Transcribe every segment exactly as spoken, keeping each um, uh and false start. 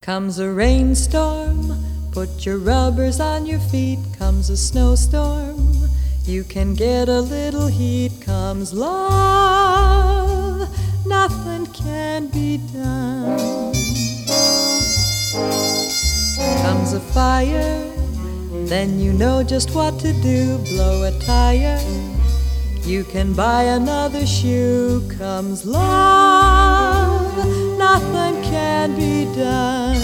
Comes a rainstorm, put your rubbers on your feet. Comes a snowstorm, you can get a little heat. Comes love, nothing can be done. Comes a fire, then you know just what to do. Blow a tire, you can buy another shoe. Comes love, nothing can be done.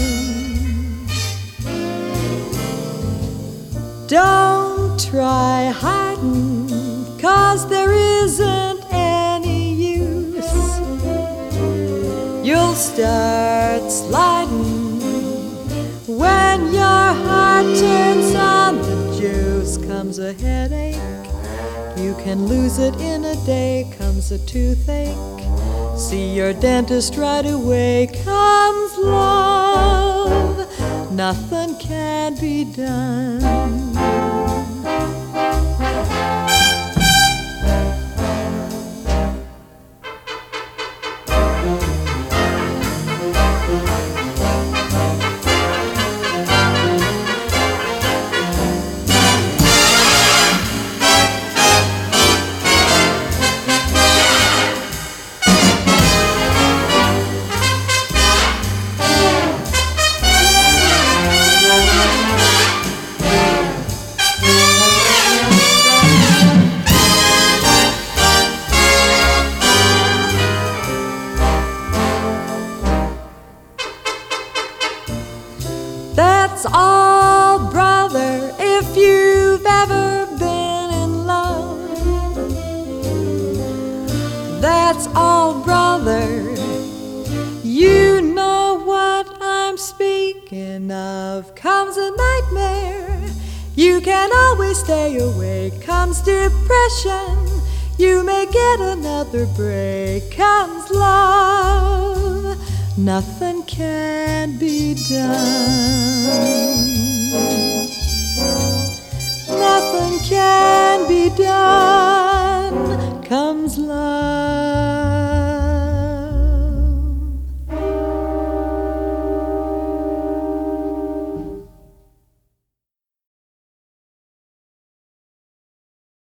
Don't try hiding, 'cause there isn't any use. You'll start sliding when your heart turns on the juice. Comes a headache, you can lose it in a day. Comes a toothache, see your dentist right away. Comes love, nothing can be done. That's all, brother, if you've ever been in love. That's all, brother, you know what I'm speaking of. Comes a nightmare, you can always stay awake. Comes depression, you may get another break. Comes love, nothing can be done.